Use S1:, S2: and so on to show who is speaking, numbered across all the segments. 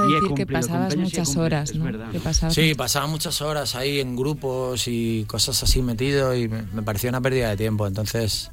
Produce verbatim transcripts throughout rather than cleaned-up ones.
S1: a decir que pasabas muchas horas, ¿no? Que pasabas
S2: sí, pasaba muchas horas ahí en grupos y cosas así metido y me, me parecía una pérdida de tiempo, entonces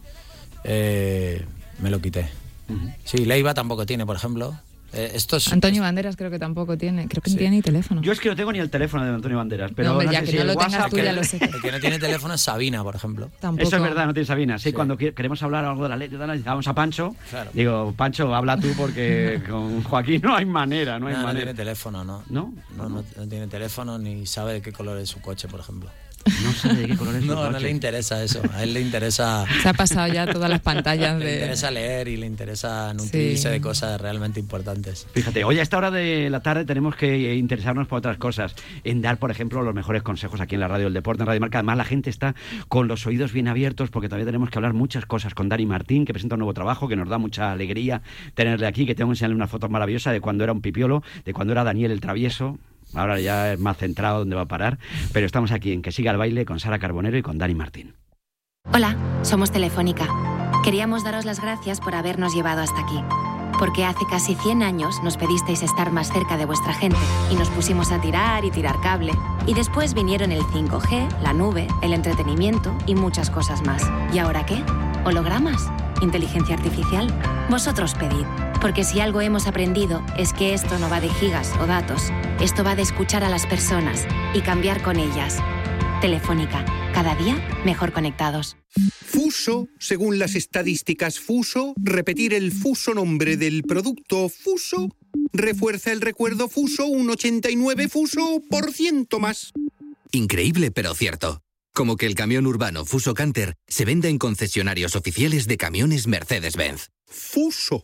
S2: eh, me lo quité. Uh-huh. Sí, Leiva tampoco tiene, por ejemplo. Eh, esto es,
S1: Antonio Banderas creo que tampoco tiene, creo que sí. no tiene ni teléfono.
S3: Yo es que no tengo ni el teléfono de Antonio Banderas, pero
S1: no, hombre,
S3: no
S1: ya
S3: sé
S1: que
S3: si
S1: no
S3: el
S1: lo
S3: WhatsApp,
S1: tengas tú
S3: que
S1: ya lo sé.
S2: El que no tiene teléfono es Sabina, por ejemplo.
S1: Tampoco.
S3: Eso es verdad, no tiene Sabina. Sí,
S2: sí.
S3: cuando queremos hablar algo de la ley, vamos a Pancho.
S2: Claro.
S3: Digo, Pancho, habla tú porque con Joaquín no hay manera, no hay
S2: no,
S3: manera.
S2: No tiene teléfono, ¿no?
S3: ¿No?
S2: No, no, no tiene teléfono ni sabe de qué color es su coche, por ejemplo.
S3: No sabe de qué color es su
S2: no,
S3: coche.
S2: No le interesa eso. A él le interesa...
S1: Se ha pasado ya todas las pantallas de...
S2: Le interesa leer y le interesa nutrirse sí. de cosas realmente importantes.
S3: Fíjate, hoy a esta hora de la tarde tenemos que interesarnos por otras cosas. En dar, por ejemplo, los mejores consejos aquí en la Radio del Deporte, en Radio Marca. Además, la gente está con los oídos bien abiertos porque todavía tenemos que hablar muchas cosas con Dani Martín, que presenta un nuevo trabajo, que nos da mucha alegría tenerle aquí, que tengo que enseñarle una foto maravillosa de cuando era un pipiolo, de cuando era Daniel el Travieso. Ahora ya es más centrado dónde va a parar, pero estamos aquí en Que Siga el Baile con Sara Carbonero y con Dani Martín.
S4: Hola, somos Telefónica. Queríamos daros las gracias por habernos llevado hasta aquí, porque hace casi cien años nos pedisteis estar más cerca de vuestra gente y nos pusimos a tirar y tirar cable. Y después vinieron el cinco G, la nube, el entretenimiento y muchas cosas más. ¿Y ahora qué? ¿Hologramas? ¿Inteligencia artificial? Vosotros pedid. Porque si algo hemos aprendido es que esto no va de gigas o datos. Esto va de escuchar a las personas y cambiar con ellas. Telefónica, cada día mejor conectados.
S5: Fuso, según las estadísticas Fuso, repetir el fuso nombre del producto Fuso refuerza el recuerdo Fuso un ochenta y nueve Fuso por ciento más.
S6: Increíble pero cierto. Como que el camión urbano Fuso Canter se vende en concesionarios oficiales de camiones Mercedes-Benz.
S5: Fuso.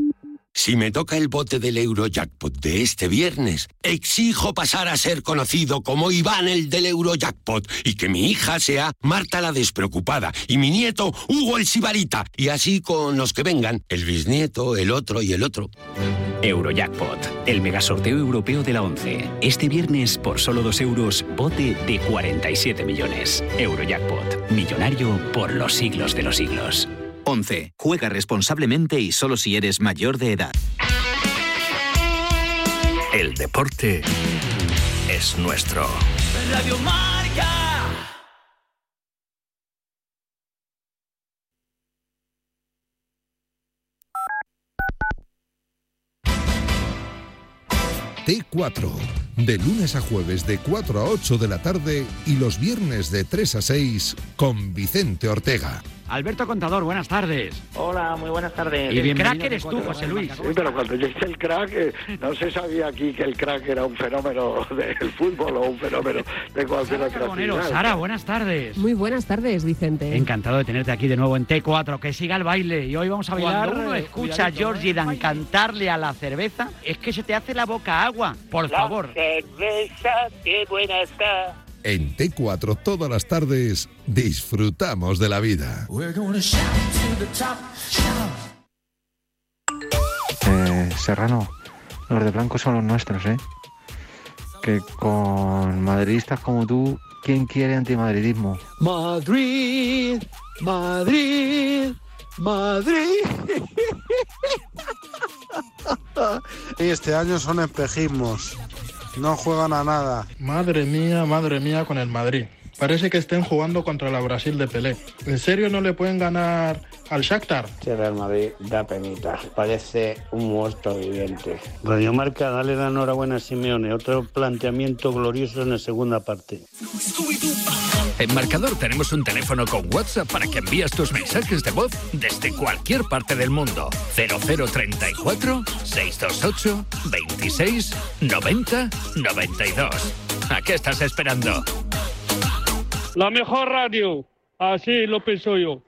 S7: Si me toca el bote del Eurojackpot de este viernes, exijo pasar a ser conocido como Iván el del Eurojackpot y que mi hija sea Marta la despreocupada y mi nieto Hugo el Sibarita y así con los que vengan, el bisnieto, el otro y el otro.
S8: Eurojackpot, el megasorteo europeo de la ONCE. Este viernes, por solo dos euros, bote de cuarenta y siete millones. Eurojackpot, millonario por los siglos de los siglos.
S9: once. Juega responsablemente y solo si eres mayor de edad.
S10: El deporte es nuestro.
S11: Radio Marca.
S12: T cuatro. De lunes a jueves de cuatro a ocho de la tarde y los viernes de tres a seis con Vicente Ortega.
S3: Alberto Contador, buenas tardes.
S13: Hola, muy buenas tardes.
S3: Y el crack eres tú, José Luis.
S13: Sí, pero cuando yo hice el crack, eh, no se sabía aquí que el crack era un fenómeno del fútbol o un fenómeno de cualquier otra
S3: actividad. Sara, buenas tardes.
S14: Muy buenas tardes, Vicente.
S3: Encantado de tenerte aquí de nuevo en T cuatro, que siga el baile. Y hoy vamos a bailar. Cuando uno escucha a Georgie Dan cantarle a la cerveza, es que se te hace la boca agua. Por
S15: la
S3: favor.
S15: Cerveza, qué buena está.
S12: En T cuatro todas las tardes disfrutamos de la vida.
S16: Eh, Serrano, los de blanco son los nuestros, ¿eh? Que con madridistas como tú, ¿quién quiere antimadridismo?
S17: Madrid, Madrid, Madrid.
S18: Y este año son espejismos. No juegan a nada.
S19: Madre mía, madre mía con el Madrid. Parece que estén jugando contra la Brasil de Pelé. ¿En serio no le pueden ganar al Shakhtar?
S20: Sí, Real Madrid da penita. Parece un muerto viviente.
S5: Radio Marca, dale la enhorabuena a Simeone. Otro planteamiento glorioso en la segunda parte.
S10: En Marcador tenemos un teléfono con WhatsApp para que envíes tus mensajes de voz desde cualquier parte del mundo. cero cero treinta y cuatro, seiscientos veintiocho, veintiséis, noventa, noventa y dos. ¿A qué estás esperando?
S16: La mejor radio. Así lo pienso yo.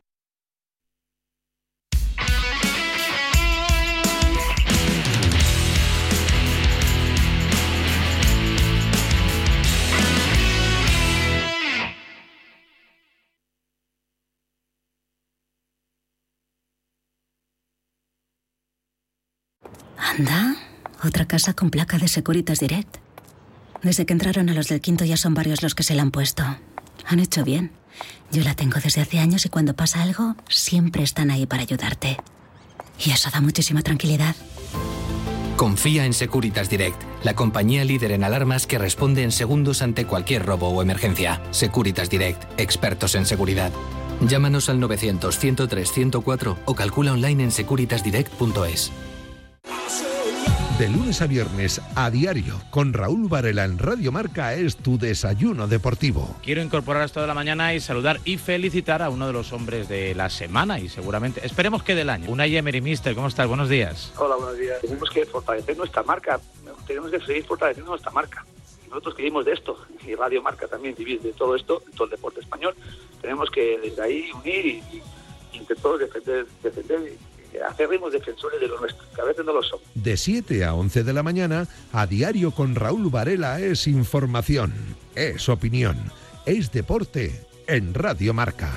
S17: Anda, otra casa con placa de Securitas Direct. Desde que entraron a los del Quinto ya son varios los que se la han puesto. Han hecho bien. Yo la tengo desde hace años y cuando pasa algo, siempre están ahí para ayudarte. Y eso da muchísima tranquilidad.
S6: Confía en Securitas Direct, la compañía líder en alarmas que responde en segundos ante cualquier robo o emergencia. Securitas Direct, expertos en seguridad. Llámanos al novecientos, ciento tres, ciento cuatro o calcula online en securitas direct punto es.
S12: De lunes a viernes, a diario, con Raúl Varela en Radio Marca, es tu desayuno deportivo.
S14: Quiero incorporar esto de la mañana y saludar y felicitar a uno de los hombres de la semana y seguramente, esperemos que del año. Unai Emery, mister, ¿cómo estás? Buenos días.
S21: Hola, buenos días. Tenemos que fortalecer nuestra marca, tenemos que seguir fortaleciendo nuestra marca. Nosotros que vivimos de esto, y Radio Marca también vive de todo esto, de todo el deporte español, tenemos que desde ahí unir y, y, y entre todos defender, defender acérrimos defensores de lo nuestro, que a veces no lo somos.
S12: De siete a once de la mañana, a diario con Raúl Varela es información, es opinión, es deporte en Radio Marca.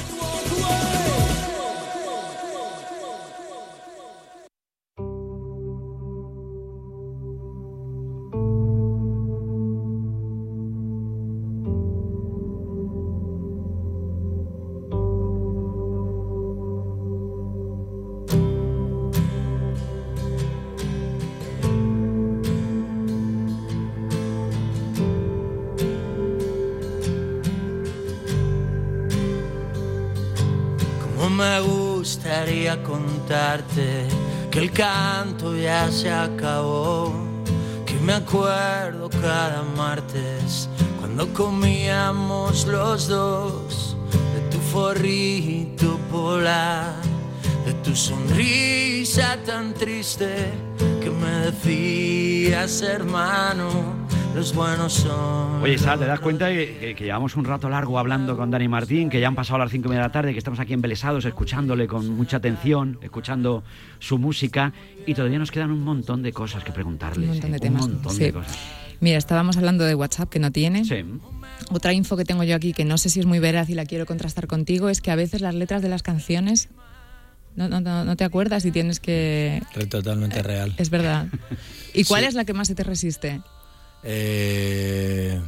S22: Me gustaría contarte que el canto ya se acabó, que me acuerdo cada martes cuando comíamos los dos de tu forrito polar, de tu sonrisa tan triste que me decías, hermano, los buenos son.
S3: Oye, Sal, ¿te das cuenta que, que, que llevamos un rato largo hablando con Dani Martín, que ya han pasado las cinco y media de la tarde, que estamos aquí embelesados, escuchándole con mucha atención, escuchando su música, y todavía nos quedan un montón de cosas que preguntarle?
S1: Un montón de
S3: ¿eh?
S1: temas.
S3: Un montón
S1: sí.
S3: de cosas.
S1: Mira, estábamos hablando de WhatsApp, que no tiene.
S3: Sí.
S1: Otra info que tengo yo aquí, que no sé si es muy veraz y la quiero contrastar contigo, es que a veces las letras de las canciones no, no, no, no te acuerdas y tienes que...
S2: Es totalmente real.
S1: Es verdad. ¿Y cuál
S2: Sí.
S1: es la que más se te resiste?
S2: Eh,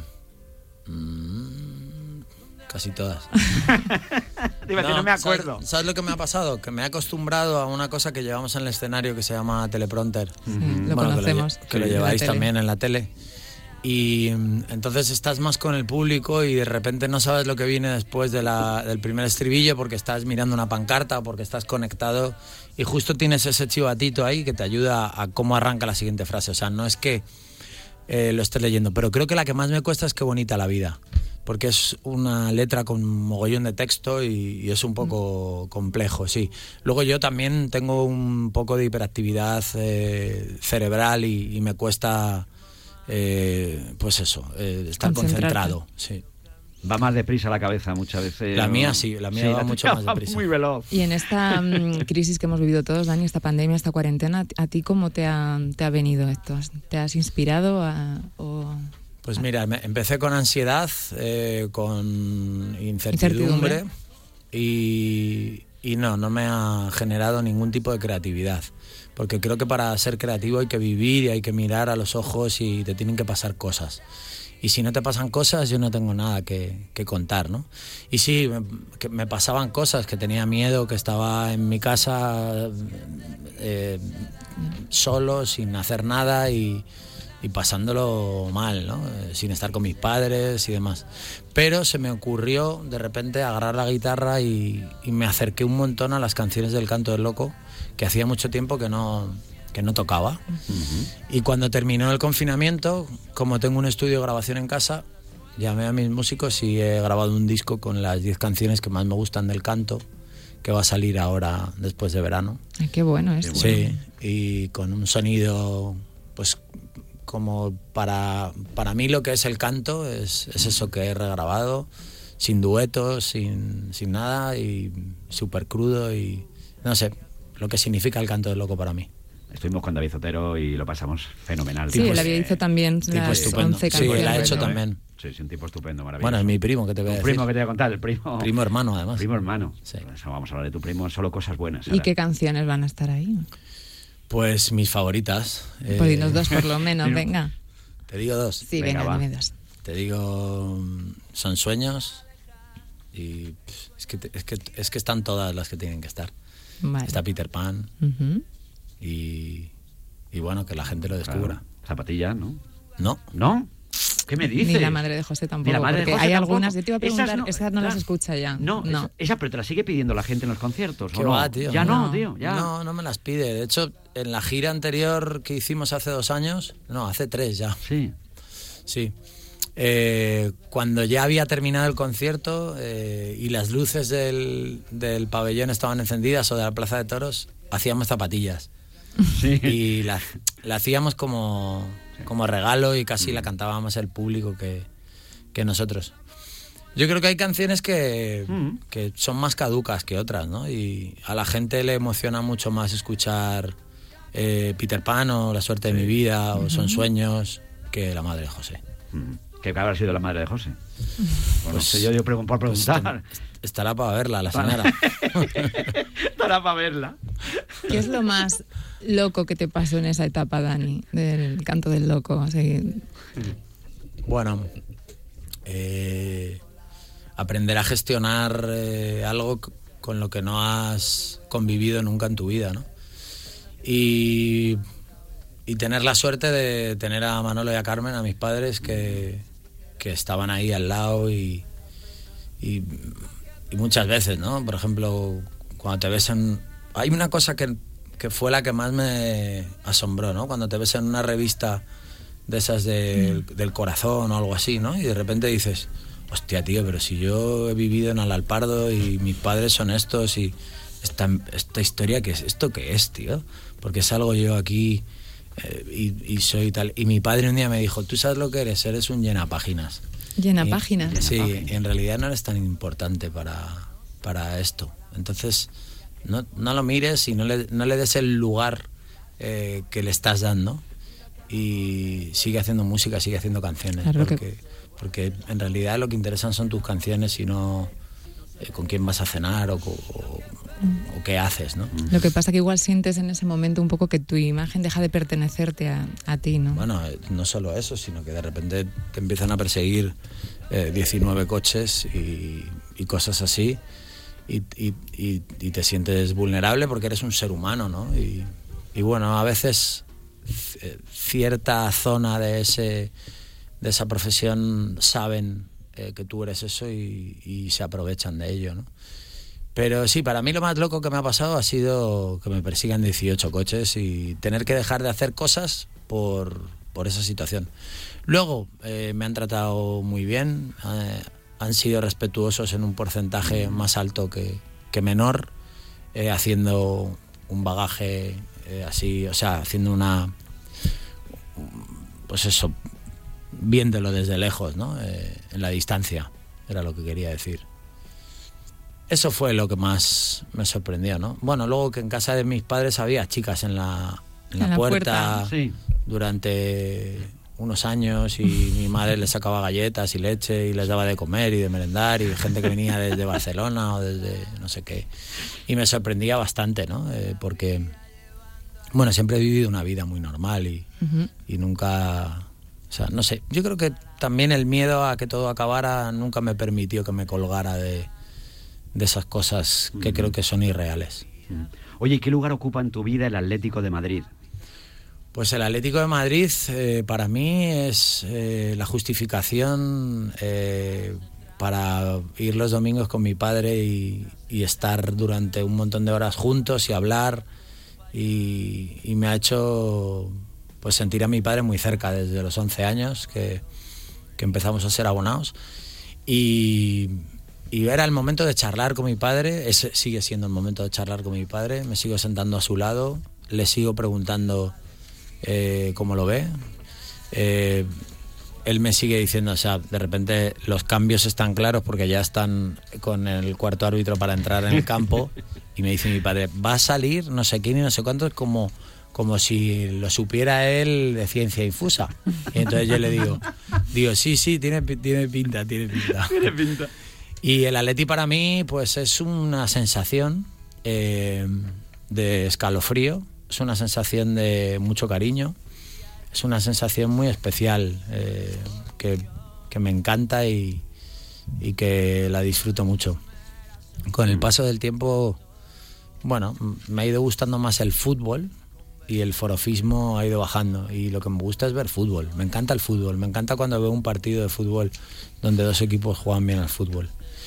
S2: mmm, casi todas.
S3: Dime, no, no me acuerdo.
S2: ¿sabes, ¿Sabes lo que me ha pasado? Que me he acostumbrado a una cosa que llevamos en el escenario que se llama teleprompter.
S1: Sí, lo
S2: bueno,
S1: conocemos.
S2: Que lo, que lo lleváis también en la tele. Y entonces estás más con el público y de repente no sabes lo que viene después de la, del primer estribillo porque estás mirando una pancarta o porque estás conectado y justo tienes ese chivatito ahí que te ayuda a cómo arranca la siguiente frase. O sea, no es que eh, lo estés leyendo, pero creo que la que más me cuesta es Qué bonita la vida, porque es una letra con mogollón de texto y, y es un poco complejo, sí. Luego yo también tengo un poco de hiperactividad eh, cerebral y, y me cuesta... Eh, pues eso, eh, estar concentrado, sí.
S3: Va más deprisa la cabeza muchas veces.
S2: La mía sí, la mía
S3: sí,
S2: va
S3: la
S2: mucho más deprisa.
S3: Muy veloz.
S1: Y en esta um, crisis que hemos vivido todos, Dani, esta pandemia, esta cuarentena, ¿a ti cómo te ha, te ha venido esto? ¿Te has inspirado a, o...?
S2: Pues mira, me, empecé con ansiedad, eh, con incertidumbre,
S1: Incertidumbre.
S2: Y, y no, no me ha generado ningún tipo de creatividad. Porque creo que para ser creativo hay que vivir y hay que mirar a los ojos y te tienen que pasar cosas. Y si no te pasan cosas, yo no tengo nada que, que contar, ¿no? Y sí, me, que me pasaban cosas, que tenía miedo, que estaba en mi casa eh, solo, sin hacer nada y, y pasándolo mal, ¿no? Eh, sin estar con mis padres y demás. Pero se me ocurrió de repente agarrar la guitarra y, y me acerqué un montón a las canciones del Canto del Loco, que hacía mucho tiempo que no, que no tocaba. Uh-huh. Y cuando terminó el confinamiento, como tengo un estudio de grabación en casa, llamé a mis músicos y he grabado un disco con las diez canciones que más me gustan del canto, que va a salir ahora después de verano.
S1: Ay, qué bueno es.
S2: Sí, y con un sonido, pues como para, para mí lo que es el canto, es, es eso que he regrabado, sin duetos, sin, sin nada, y súper crudo y no sé, lo que significa el Canto del Loco para mí.
S3: Estuvimos con David Zotero y lo pasamos fenomenal.
S1: Sí, él había hizo también las once canciones.
S2: Sí, él ha hecho también.
S3: Sí, sí, un tipo estupendo, maravilloso.
S2: Bueno, es mi primo, que te voy a
S3: decir.
S2: decir.
S3: primo que te voy a contar, el primo.
S2: Primo hermano, además.
S3: Primo hermano.
S2: Sí.
S3: Eso, vamos a hablar de tu primo, solo cosas buenas.
S1: ¿Y qué canciones van a estar ahí?
S2: Pues mis favoritas.
S1: Pues eh... dinos dos por lo menos, venga.
S2: Te digo dos.
S1: Sí, venga, venga dime dos.
S2: Te digo Son Sueños y es que, es que, es que están todas las que tienen que estar.
S1: Vale.
S2: Está Peter Pan
S1: uh-huh.
S2: y y bueno, que la gente lo descubra.
S3: Claro. Zapatillas, ¿no?
S2: No.
S3: ¿No? ¿Qué me dices?
S1: Ni la madre de José tampoco.
S3: Ni la madre de
S1: porque
S3: José
S1: hay
S3: tampoco.
S1: algunas, yo te iba a preguntar, esas no, esas no
S3: claro.
S1: las escucha ya.
S3: No,
S1: no.
S3: Esa, esa, pero te la sigue pidiendo la gente en los conciertos.
S2: ¿Qué
S3: ¿o no?
S2: va, tío?
S3: Ya no,
S2: no,
S3: tío, ya.
S2: No, no me las pide. De hecho, en la gira anterior que hicimos hace dos años, no, hace tres ya.
S3: Sí.
S2: Sí. Eh, cuando ya había terminado el concierto eh, y las luces del, del pabellón estaban encendidas o de la Plaza de Toros, hacíamos zapatillas.
S3: Sí.
S2: Y la, la hacíamos como, como regalo y casi la cantaba más el público que, que nosotros. Yo creo que hay canciones que, mm. que son más caducas que otras, ¿no? Y a la gente le emociona mucho más escuchar eh, Peter Pan o La suerte de mi vida o Son sueños que La madre de José.
S3: Mm. ¿Qué habrá sido la madre de José? Bueno,
S2: Pues,
S3: no sé, yo, yo pregunto por preguntar.
S2: Pues estará para verla, la señora.
S3: Estará para verla.
S1: ¿Qué es lo más loco que te pasó en esa etapa, Dani, del canto del loco? Así...
S2: Bueno, eh, aprender a gestionar eh, algo con lo que no has convivido nunca en tu vida, ¿no? Y, y tener la suerte de tener a Manolo y a Carmen, a mis padres, que, que estaban ahí al lado y, y, y muchas veces, ¿no? Por ejemplo, cuando te ves en... Hay una cosa que, que fue la que más me asombró, ¿no? Cuando te ves en una revista de esas de, mm. del corazón o algo así, ¿no? Y de repente dices, hostia, tío, pero si yo he vivido en Alalpardo y mis padres son estos y esta, esta historia, ¿qué es? ¿Esto qué es, tío? Porque salgo yo aquí eh, y, y soy tal... Y mi padre un día me dijo, ¿tú sabes lo que eres? Eres un llenapáginas.
S1: ¿Llenapáginas?
S2: Sí,
S1: Llenapáginas.
S2: En realidad no eres tan importante para, para esto. Entonces, no, no lo mires y no le, no le des el lugar eh, que le estás dando. Y sigue haciendo música, sigue haciendo canciones.
S1: Claro
S2: porque,
S1: que...
S2: porque en realidad lo que interesan son tus canciones y no eh, con quién vas a cenar o, o, o qué haces, ¿no?
S1: Lo que pasa que igual sientes en ese momento un poco que tu imagen deja de pertenecerte a, a ti, ¿no?
S2: Bueno, no solo eso, sino que de repente te empiezan a perseguir eh, diecinueve coches y, y cosas así y, y, y, y te sientes vulnerable porque eres un ser humano, ¿no? Y, y bueno, a veces c- cierta zona de, ese, de esa profesión saben eh, que tú eres eso y, y se aprovechan de ello, ¿no? Pero sí, para mí lo más loco que me ha pasado ha sido que me persigan dieciocho coches y tener que dejar de hacer cosas por, por esa situación. Luego, eh, me han tratado muy bien, eh, han sido respetuosos en un porcentaje más alto que, que menor, eh, haciendo un bagaje eh, así, o sea, haciendo una... Pues eso, viéndolo desde lejos, ¿no? Eh, en la distancia, era lo que quería decir. Eso fue lo que más me sorprendió, ¿no? Bueno, luego que en casa de mis padres había chicas en la, en la, en la puerta, puerta. Sí. Durante unos años y mi madre les sacaba galletas y leche y les daba de comer y de merendar y gente que venía desde Barcelona o desde no sé qué. Y me sorprendía bastante, ¿no? Eh, porque, bueno, siempre he vivido una vida muy normal y, uh-huh. y nunca... O sea, no sé, yo creo que también el miedo a que todo acabara nunca me permitió que me colgara de... de esas cosas que mm. creo que son irreales.
S3: Mm. Oye, ¿qué lugar ocupa en tu vida el Atlético de Madrid?
S2: Pues el Atlético de Madrid eh, para mí es eh, la justificación eh, para ir los domingos con mi padre y, y estar durante un montón de horas juntos y hablar y, y me ha hecho pues sentir a mi padre muy cerca desde los once años que, que empezamos a ser abonados y... Y era el momento de charlar con mi padre, ese sigue siendo el momento de charlar con mi padre, me sigo sentando a su lado, le sigo preguntando eh, cómo lo ve. Eh, él me sigue diciendo, o sea, de repente los cambios están claros porque ya están con el cuarto árbitro para entrar en el campo y me dice mi padre, va a salir no sé quién y no sé cuánto, es como, como si lo supiera él de ciencia infusa. Y entonces yo le digo, digo sí, sí, tiene, tiene pinta, tiene pinta.
S3: Tiene pinta.
S2: Y el Atleti para mí pues es una sensación eh, de escalofrío, es una sensación de mucho cariño, es una sensación muy especial eh, que, que me encanta y, y que la disfruto mucho. Con el paso del tiempo, bueno, me ha ido gustando más el fútbol y el forofismo ha ido bajando. Y lo que me gusta es ver fútbol. Me encanta el fútbol. Me encanta cuando veo un partido de fútbol donde dos equipos juegan bien al fútbol.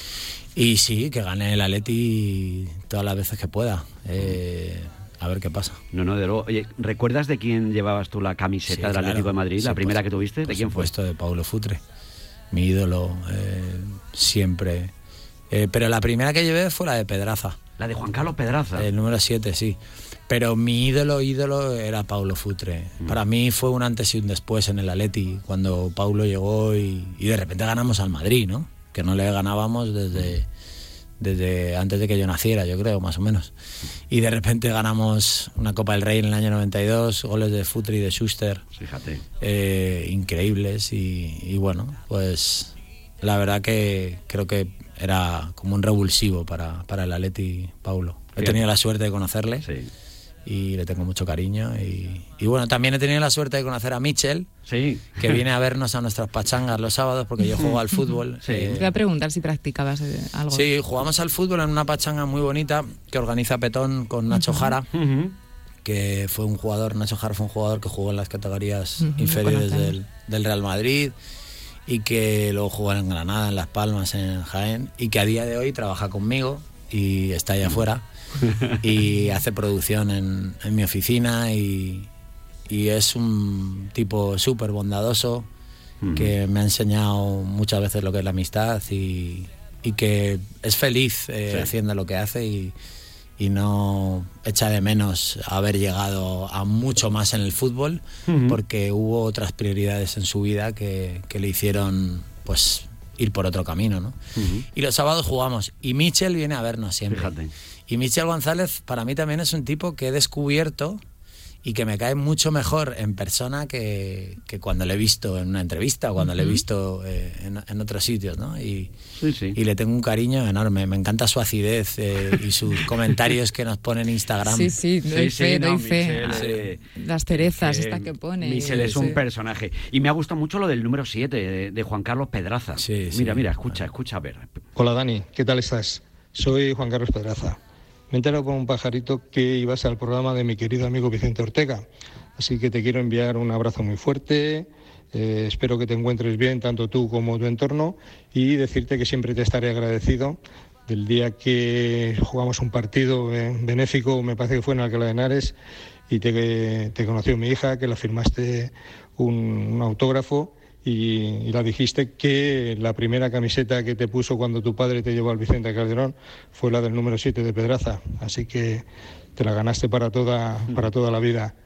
S2: Y sí, que gane el Atleti todas las veces que pueda. Eh, a ver qué pasa.
S3: No, no, de luego. Oye, ¿recuerdas de quién llevabas tú la camiseta
S2: Sí,
S3: del
S2: claro.
S3: Atlético de Madrid?
S2: Sí,
S3: ¿La primera
S2: pues,
S3: que tuviste? ¿De
S2: por
S3: quién fue?
S2: supuesto, de Paulo Futre. Mi ídolo, eh, siempre. Eh, pero la primera que llevé fue la de Pedraza.
S3: La de Juan Carlos Pedraza.
S2: El número siete, sí. Pero mi ídolo, ídolo era Paulo Futre. Mm. Para mí fue un antes y un después en el Atleti, cuando Paulo llegó y, y de repente ganamos al Madrid, ¿no? Que no le ganábamos desde, desde antes de que yo naciera, yo creo, más o menos. Y de repente ganamos una Copa del Rey en el año noventa y dos, goles de Futre y de Schuster.
S3: Fíjate.
S2: Eh, increíbles y, y bueno, pues la verdad que creo que era como un revulsivo para, para el Atleti, Paulo. He
S3: Fíjate.
S2: tenido la suerte de conocerle.
S3: Sí.
S2: Y le tengo mucho cariño y, y bueno, también he tenido la suerte de conocer a Michel,
S3: sí.
S2: que viene a vernos a nuestras pachangas los sábados porque yo juego al fútbol.
S1: Sí.
S2: eh,
S1: Te voy a preguntar si practicabas eh, algo.
S2: Sí, jugamos al fútbol en una pachanga muy bonita que organiza Petón con Nacho
S1: Uh-huh.
S2: Jara,
S3: uh-huh.
S2: que fue un jugador, Nacho Jara fue un jugador que jugó en las categorías
S1: Uh-huh,
S2: inferiores
S1: conocemos.
S2: del, del Real Madrid y que luego jugó en Granada, en Las Palmas, en Jaén y que a día de hoy trabaja conmigo y está allá afuera. Y hace producción en, en mi oficina y, y es un tipo súper bondadoso uh-huh. que me ha enseñado muchas veces lo que es la amistad y, y que es feliz eh, sí. haciendo lo que hace y, y no echa de menos haber llegado a mucho más en el fútbol uh-huh. porque hubo otras prioridades en su vida que, que le hicieron pues ir por otro camino, ¿no? Uh-huh. Y los sábados jugamos y Michel viene a vernos siempre.
S3: Fíjate.
S2: Y Michel González para mí también es un tipo que he descubierto y que me cae mucho mejor en persona que, que cuando le he visto en una entrevista o cuando uh-huh. le he visto eh, en, en otros sitios, ¿no? Y,
S3: sí, sí.
S2: y le tengo un cariño enorme. Me encanta su acidez eh, y sus comentarios que nos pone en Instagram.
S1: Sí, sí, doy
S3: sí,
S1: fe,
S3: sí,
S1: doy
S3: no,
S1: fe.
S3: Michel, eh,
S1: Las cerezas,
S3: eh,
S1: esta que pone.
S3: Michel es
S1: sí.
S3: un personaje. Y me ha gustado mucho lo del número siete, de, de Juan Carlos Pedraza.
S2: Sí, sí.
S3: Mira, mira, escucha, escucha, a ver.
S4: Hola Dani, ¿qué tal estás? Soy Juan Carlos Pedraza. Me he enterado por un pajarito que ibas al programa de mi querido amigo Vicente Ortega. Así que te quiero enviar un abrazo muy fuerte. Eh, espero que te encuentres bien, tanto tú como tu entorno. Y decirte que siempre te estaré agradecido del día que jugamos un partido eh, benéfico, me parece que fue en Alcalá de Henares, y te, te conoció mi hija, que la firmaste un, un autógrafo. Y, y la dijiste que la primera camiseta que te puso cuando tu padre te llevó al Vicente Calderón fue la del número siete de Pedraza, así que te la ganaste para toda, para toda la vida.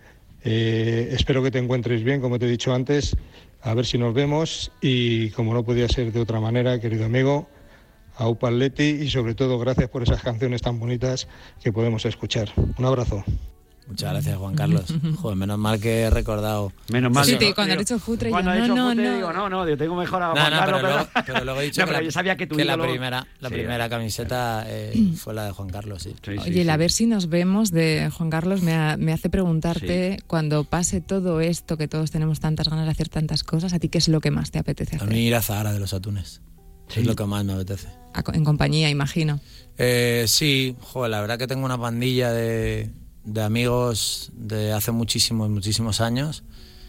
S4: Eh, espero que te encuentres bien, como te he dicho antes, a ver si nos vemos y como no podía ser de otra manera, querido amigo, aupa Atleti y sobre todo gracias por esas canciones tan bonitas que podemos escuchar. Un abrazo.
S2: Muchas gracias, Juan Carlos. Joder, menos mal que he recordado.
S3: Menos mal.
S1: Sí,
S3: que
S1: te,
S3: no,
S1: cuando
S3: digo,
S1: has dicho Futre,
S3: cuando
S1: yo,
S3: he
S1: no,
S3: dicho
S1: no,
S3: Futre,
S1: no.
S3: digo, no, no, yo tengo mejor a
S2: No,
S3: Juan
S2: no,
S3: Carlos.
S2: pero, luego, pero luego he dicho
S3: no,
S2: que,
S3: pero
S2: la,
S3: yo sabía que, tu
S2: que la
S3: ídolo...
S2: primera, la
S3: sí,
S2: primera camiseta eh, fue la de Juan Carlos, sí.
S3: Sí, sí,
S1: Oye,
S3: sí,
S1: el a
S3: sí.
S1: ver si nos vemos de Juan Carlos me, ha, me hace preguntarte,
S3: Sí.
S1: cuando pase todo esto, que todos tenemos tantas ganas de hacer tantas cosas, ¿a ti qué es lo que más te apetece
S2: A
S1: hacer?
S2: mí ir a Zahara de los Atunes.
S3: Sí.
S2: Es lo que más me apetece.
S1: A- En compañía, imagino.
S2: Eh, sí, joder, la verdad que tengo una pandilla de, de amigos de hace muchísimos, muchísimos años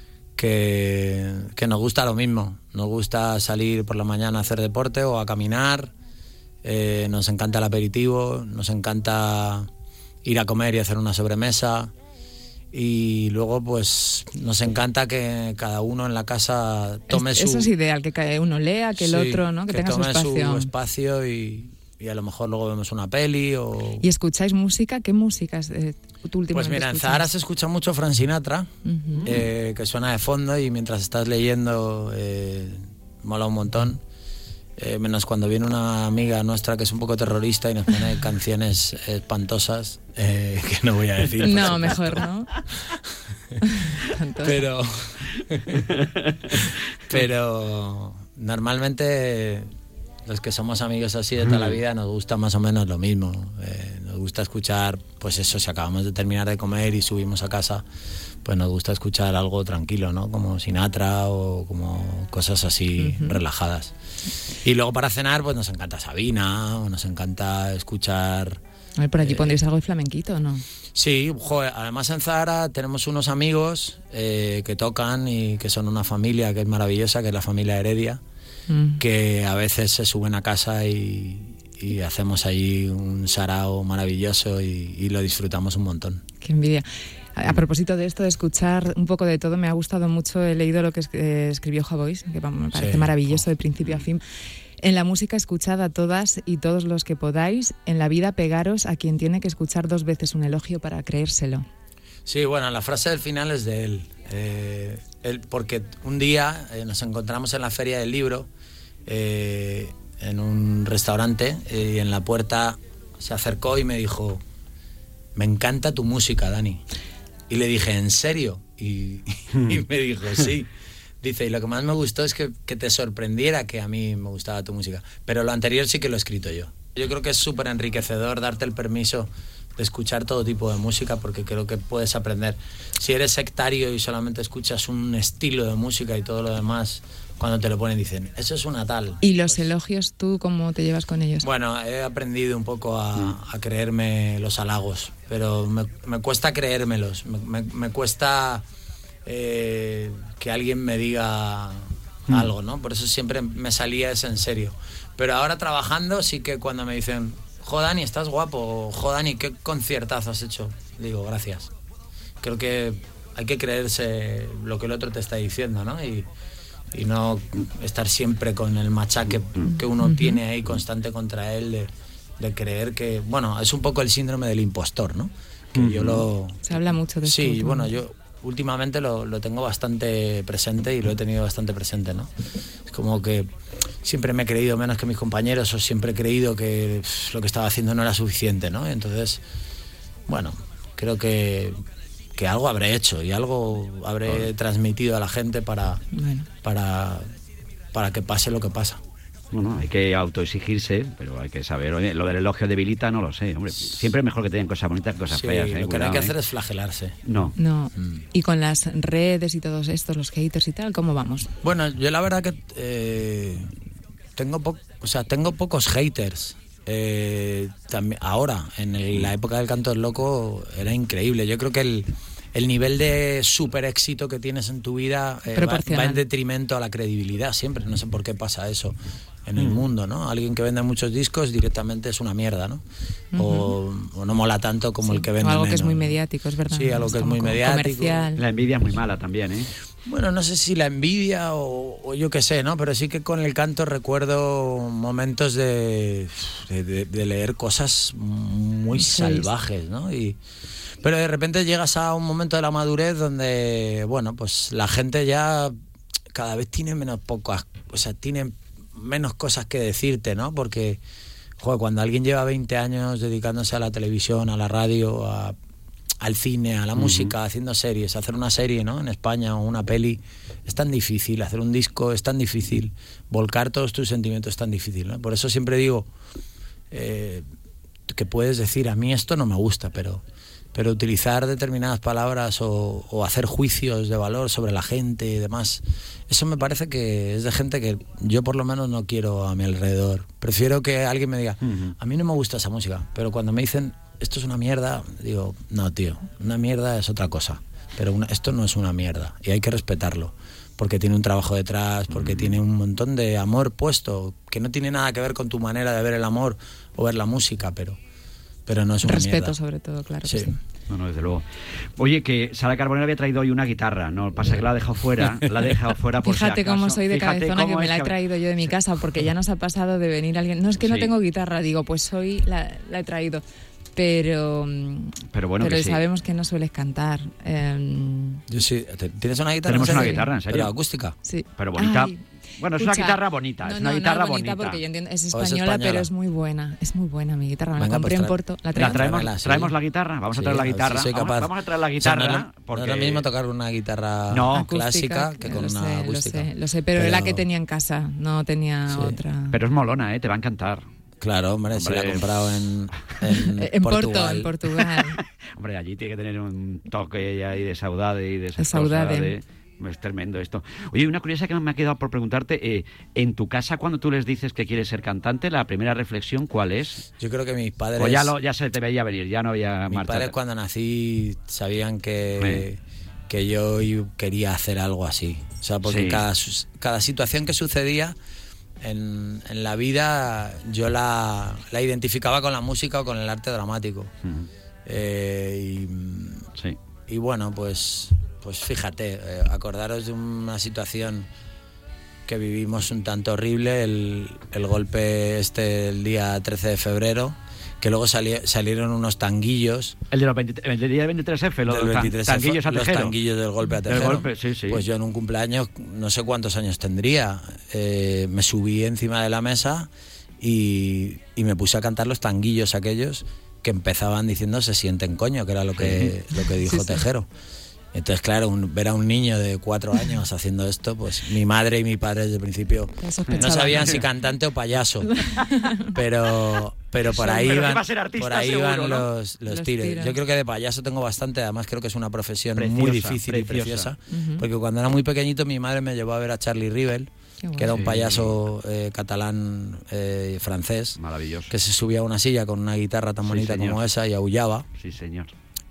S2: que, que nos gusta lo mismo. Nos gusta salir por la mañana a hacer deporte o a caminar. Eh, nos encanta el aperitivo, nos encanta ir a comer y hacer una sobremesa. Y luego, pues, nos encanta que cada uno en la cada tome
S1: Es-
S2: su...
S1: Eso es ideal, que cada uno lea, que el
S2: Sí,
S1: otro, ¿no? Que, tenga su
S2: tome
S1: espacio.
S2: su espacio y, y a lo mejor luego vemos una peli o...
S1: ¿Y escucháis música? ¿Qué música es eh, tu última?
S2: Pues mira, en Zahara se escucha mucho Frank Sinatra,
S1: Uh-huh.
S2: eh, que suena de fondo y mientras estás leyendo eh, mola un montón. Eh, menos cuando viene una amiga nuestra que es un poco terrorista y nos pone canciones espantosas, eh, que no voy a decir. por
S1: No,
S2: supuesto.
S1: mejor no.
S2: pero, pero normalmente los que somos amigos así de toda la vida nos gusta más o menos lo mismo. Eh, nos gusta escuchar, pues eso, si acabamos de terminar de comer y subimos a casa, pues nos gusta escuchar algo tranquilo, ¿no? Como Sinatra o como cosas así
S1: Uh-huh.
S2: relajadas. Y luego para cenar, pues nos encanta Sabina o nos encanta escuchar
S1: A ver, por allí eh, pondréis algo de flamenquito, ¿o no?
S2: Sí, joder, además en Zahara tenemos unos amigos eh, que tocan y que son una familia que es maravillosa, que es la familia Heredia, mm. que a veces se suben a casa y, y hacemos allí un sarao maravilloso y, y lo disfrutamos un montón.
S1: Qué envidia. A propósito de esto, de escuchar un poco de todo, me ha gustado mucho, he leído lo que escribió Javois, que me parece sí. maravilloso de principio a fin. En la música, escuchad a todas y todos los que podáis. En la vida, pegaros a quien tiene que escuchar dos veces un elogio para creérselo.
S2: Sí, bueno, la frase del final es de él. Eh, él porque un día eh, nos encontramos en la Feria del Libro, eh, en un restaurante, eh, y en la puerta se acercó y me dijo: me encanta tu música, Dani. Y le dije: ¿en serio? Y, y me dijo: sí. Dice, y lo que más me gustó es que, que te sorprendiera que a mí me gustaba tu música. Pero lo anterior sí que lo he escrito yo. Yo creo que es súper enriquecedor darte el permiso de escuchar todo tipo de música, porque creo que puedes aprender. Si eres sectario y solamente escuchas un estilo de música y todo lo demás, cuando te lo ponen dicen, eso es una tal.
S1: ¿Y los pues, elogios, tú cómo te llevas con ellos?
S2: Bueno, he aprendido un poco a, a creerme los halagos, pero me, me cuesta creérmelos. Me, me, me cuesta... Eh, que alguien me diga mm. algo, ¿no? Por eso siempre me salía ese en serio. Pero ahora trabajando sí que cuando me dicen, jo Dani, estás guapo, o jo Dani, qué conciertazo has hecho, digo, gracias. Creo que hay que creerse lo que el otro te está diciendo, ¿no? Y, y no estar siempre con el machaque que uno mm-hmm. tiene ahí constante contra él de, de creer que, bueno, es un poco el síndrome del impostor, ¿no? Que mm-hmm. yo lo...
S1: Se habla mucho de esto.
S2: Sí, bueno, yo... últimamente lo, lo tengo bastante presente y lo he tenido bastante presente, ¿no? Es como que siempre me he creído menos que mis compañeros, o siempre he creído que pff, lo que estaba haciendo no era suficiente, ¿no? Entonces, bueno, creo que, que algo habré hecho y algo habré bueno. transmitido a la gente para, bueno. para, para que pase lo que pasa.
S3: Bueno, hay que autoexigirse, pero hay que saber, oye, lo del elogio debilita, no lo sé, hombre, siempre es mejor que tengan cosas bonitas que cosas
S2: sí,
S3: feas. ¿eh?
S2: Lo que
S3: Cuidado,
S2: no hay que
S3: ¿eh?
S2: hacer es flagelarse.
S3: No.
S1: No. Mm. Y con las redes y todos estos, los haters y tal, ¿cómo vamos?
S2: Bueno, yo la verdad que eh, tengo, po- o sea, tengo pocos haters. Eh, también, ahora, en el, la época del Canto del Loco, era increíble. Yo creo que el... el nivel de super éxito que tienes en tu vida eh, va, va en detrimento a la credibilidad siempre. No sé por qué pasa eso en el mm. mundo, ¿no? Alguien que vende muchos discos directamente es una mierda, ¿no? Uh-huh. O, o no mola tanto como sí, el que vende
S1: o algo
S2: menos.
S1: Que es muy mediático, es verdad.
S2: Sí, algo
S1: es
S2: que es muy mediático.
S1: Comercial.
S3: La envidia es muy mala también, ¿eh?
S2: Bueno, no sé si la envidia o, o yo qué sé, ¿no? Pero sí que con el canto recuerdo momentos de, de, de, de leer cosas muy sí. salvajes, ¿no? Y... pero de repente llegas a un momento de la madurez donde, bueno, pues la gente ya cada vez tiene menos pocas, o sea, tiene menos cosas que decirte, ¿no? Porque, joder, cuando alguien lleva veinte años dedicándose a la televisión, a la radio, a, al cine, a la uh-huh. música, haciendo series, hacer una serie, ¿no? En España o una peli, es tan difícil, hacer un disco es tan difícil, volcar todos tus sentimientos es tan difícil, ¿no? Por eso siempre digo eh, que puedes decir, a mí esto no me gusta, pero... pero utilizar determinadas palabras o, o hacer juicios de valor sobre la gente y demás, eso me parece que es de gente que yo por lo menos no quiero a mi alrededor. Prefiero que alguien me diga, uh-huh. a mí no me gusta esa música, pero cuando me dicen, esto es una mierda, digo, no, tío, una mierda es otra cosa, pero una, esto no es una mierda y hay que respetarlo, porque tiene un trabajo detrás, porque uh-huh. tiene un montón de amor puesto, que no tiene nada que ver con tu manera de ver el amor o ver la música, pero... pero no es una
S1: respeto
S2: mierda.
S1: Sobre todo, claro
S2: sí.
S1: que sí.
S3: No, no, desde luego. Oye, que Sara Carbonell había traído hoy una guitarra, no pasa que la ha dejado fuera, la ha dejado fuera por
S1: Fíjate
S3: si acaso.
S1: Cómo soy de
S3: Fíjate
S1: cabezona que me la he
S3: que...
S1: traído yo de mi casa, porque ya nos ha pasado de venir alguien, no es que sí. no tengo guitarra, digo, pues hoy la, la he traído, pero
S3: pero bueno,
S1: pero
S3: que sí.
S1: sabemos que no sueles cantar. Eh...
S2: Yo sí, ¿tienes una guitarra?
S3: Tenemos una
S2: serio?
S3: guitarra, ¿en serio?
S2: ¿Pero acústica?
S1: Sí.
S3: Pero bonita.
S1: Ay.
S3: Bueno, es
S1: Escucha,
S3: una guitarra bonita,
S1: no,
S3: es una
S1: no,
S3: guitarra
S1: no es bonita.
S3: bonita
S1: Porque yo entiendo, es
S2: española,
S1: española, es pero es muy buena, es muy buena mi guitarra, me la compré
S2: pues
S1: en Porto. La,
S3: ¿La traemos,
S2: la, sí.
S3: traemos la guitarra, vamos
S2: sí,
S3: a traer la guitarra,
S2: si
S3: vamos, vamos a traer la guitarra,
S2: o sea, no,
S3: porque...
S2: no es lo mismo tocar una guitarra
S3: no.
S2: clásica que con
S1: lo
S2: una
S1: sé,
S2: acústica.
S1: Lo sé, lo sé, pero, pero era la que tenía en casa, no tenía sí. otra.
S3: Pero es molona, ¿eh? Te va a encantar.
S2: Claro, hombre, hombre. se la ha comprado en, en,
S1: en
S2: Portugal.
S1: Porto, en Portugal.
S3: Hombre, allí tiene que tener un toque ahí de saudade y de esas
S1: saudade.
S3: cosas de... Es tremendo esto. Oye, una curiosidad que me ha quedado por preguntarte, eh, en tu casa cuando tú les dices que quieres ser cantante, la primera reflexión, ¿cuál es?
S2: Yo creo que mis padres...
S3: O ya, lo, ya se te veía venir, ya no había
S2: Mis
S3: marcha.
S2: padres cuando nací sabían que, sí. que yo quería hacer algo así. O sea, porque sí. cada, cada situación que sucedía en, en la vida yo la, la identificaba con la música o con el arte dramático. Uh-huh. eh, y, sí. y bueno, pues... Pues fíjate, eh, acordaros de una situación que vivimos un tanto horrible, el, el golpe este el día trece de febrero, que luego sali, salieron unos tanguillos.
S3: El de los veinte, el día del veintitrés efe, los
S2: veintitrés F,
S3: tanguillos a Tejero.
S2: Los tanguillos del golpe a Tejero.
S3: Del golpe, sí, sí.
S2: Pues yo en un cumpleaños, no sé cuántos años tendría, eh, me subí encima de la mesa y, y me puse a cantar los tanguillos aquellos que empezaban diciendo se sienten coño, que era lo que, sí. lo que dijo sí, Tejero. Sí. Entonces, claro, un, ver a un niño de cuatro años haciendo esto, pues mi madre y mi padre desde el principio no sabían si cantante o payaso, pero pero por ahí
S3: pero
S2: iban,
S3: artista,
S2: por ahí
S3: seguro,
S2: iban
S3: ¿no?
S2: los, los, los tiros. tiros. Yo creo que de payaso tengo bastante, además creo que es una profesión preciosa, muy difícil preciosa. y preciosa, uh-huh. porque cuando era muy pequeñito mi madre me llevó a ver a Charlie Rivel, bueno. que era un payaso eh, catalán eh, francés,
S3: maravilloso,
S2: que se subía a una silla con una guitarra tan bonita sí, como esa y aullaba.
S3: Sí, señor.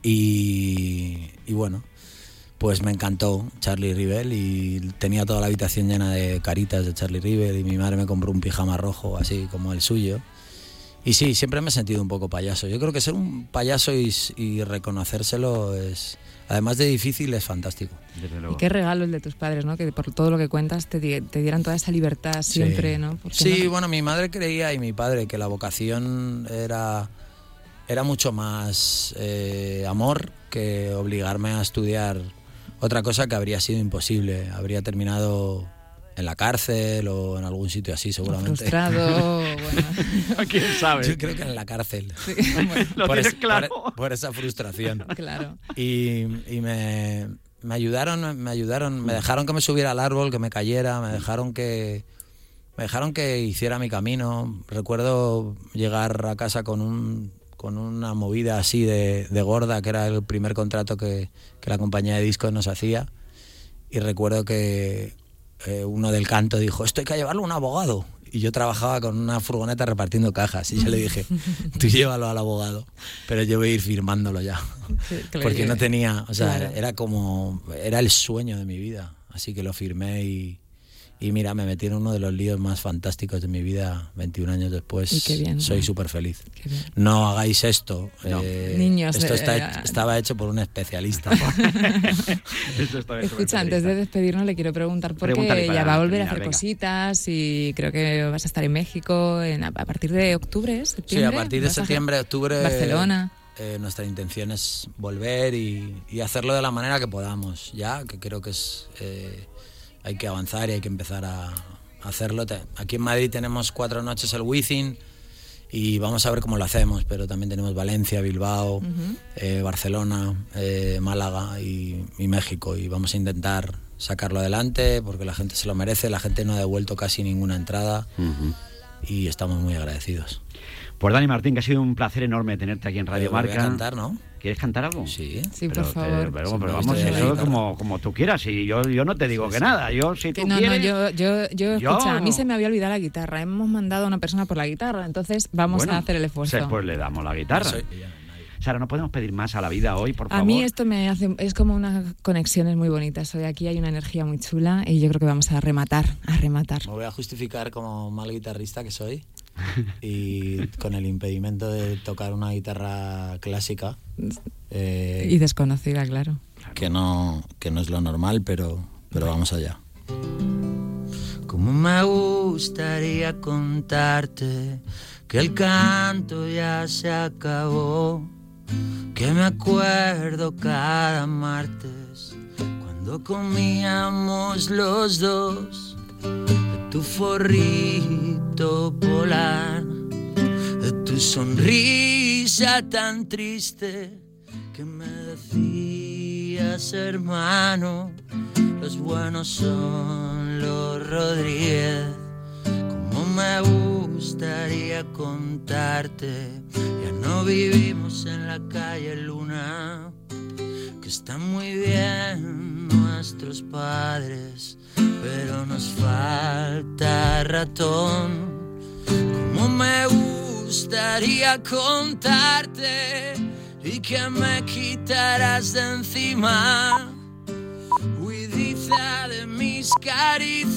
S2: Y, y bueno, pues me encantó Charlie Rivel y tenía toda la habitación llena de caritas de Charlie Rivel y mi madre me compró un pijama rojo así como el suyo. Y sí, siempre me he sentido un poco payaso. Yo creo que ser un payaso y, y reconocérselo es, además de difícil, es fantástico.
S1: Y qué regalo el de tus padres, ¿no? Que por todo lo que cuentas te, te dieran toda esa libertad siempre,
S2: sí.
S1: ¿no?
S2: Sí,
S1: no...
S2: bueno, mi madre creía y mi padre que la vocación era, era mucho más eh, amor que obligarme a estudiar otra cosa que habría sido imposible. Habría terminado en la cárcel o en algún sitio así, seguramente.
S1: Frustrado, bueno.
S3: ¿Quién sabe?
S2: Yo creo que en la cárcel.
S3: Sí, bueno, lo
S2: por,
S3: tienes
S2: es,
S3: claro.
S2: por, por esa frustración.
S1: Claro.
S2: Y, y me, me ayudaron, me ayudaron, me dejaron que me subiera al árbol, que me cayera, me dejaron que me dejaron que hiciera mi camino. Recuerdo llegar a casa con un con una movida así de, de gorda, que era el primer contrato que, que la compañía de discos nos hacía. Y recuerdo que eh, uno del canto dijo, esto hay que llevarlo a un abogado. Y yo trabajaba con una furgoneta repartiendo cajas. Y yo le dije, tú llévalo al abogado, pero yo voy a ir firmándolo ya. Sí, porque no tenía, o sea, claro. era como, era el sueño de mi vida. Así que lo firmé y... Y mira, me metí en uno de los líos más fantásticos de mi vida, veintiún años después.
S1: Y qué bien,
S2: soy
S1: ¿no?
S2: súper feliz. No hagáis esto.
S1: No.
S2: Eh,
S1: Niños.
S2: Esto
S1: eh,
S2: está,
S1: eh,
S2: estaba hecho por un especialista.
S3: Esto está
S1: Escucha, antes de despedirnos le quiero preguntar porque ya va a volver a hacer venga. cositas y creo que vas a estar en México en, a partir de octubre, septiembre.
S2: Sí, a partir de septiembre, octubre.
S1: Barcelona.
S2: Eh, nuestra intención es volver y, y hacerlo de la manera que podamos, ya, que creo que es... Eh, hay que avanzar y hay que empezar a hacerlo. Aquí en Madrid tenemos cuatro noches el Wizzing y vamos a ver cómo lo hacemos, pero también tenemos Valencia, Bilbao, uh-huh. eh, Barcelona, eh, Málaga y, y México, y vamos a intentar sacarlo adelante porque la gente se lo merece, la gente no ha devuelto casi ninguna entrada uh-huh. y estamos muy agradecidos.
S3: Pues Dani Martín, que ha sido un placer enorme tenerte aquí en Radio Marca.
S2: Voy a cantar, ¿no?
S3: ¿Quieres cantar algo?
S2: Sí.
S1: Sí,
S3: pero,
S1: por favor.
S3: Te, pero, pero vamos, eso como, como tú quieras. Y yo, yo no te digo sí, que sí. nada. Yo, si tú
S1: que no,
S3: quieres...
S1: No, yo, yo, yo,
S3: yo
S1: escucha,
S3: no.
S1: a mí se me había olvidado la guitarra. Hemos mandado a una persona por la guitarra, entonces vamos
S3: bueno,
S1: a hacer el esfuerzo.
S3: Pues le damos la guitarra. Soy... Sara, ¿no podemos pedir más a la vida hoy, por favor?
S1: A mí esto me hace... Es como unas conexiones muy bonitas. Hoy aquí hay una energía muy chula y yo creo que vamos a rematar, a rematar.
S2: Me voy a justificar como mal guitarrista que soy y con el impedimento de tocar una guitarra clásica.
S1: Eh, y desconocida, claro.
S2: Que no, que no es lo normal, pero, pero vamos allá.
S22: Como me gustaría contarte que el canto ya se acabó, que me acuerdo cada martes cuando comíamos los dos de tu forrito polar, de tu sonrisa tan triste que me decías, hermano, los buenos son los Rodríguez. Como me gustaría contarte, ya no vivimos en la calle Luna, que está muy bien, no nuestros padres, pero nos falta ratón. Como me gustaría contarte y que me quitaras de encima huidiza de mis caricias.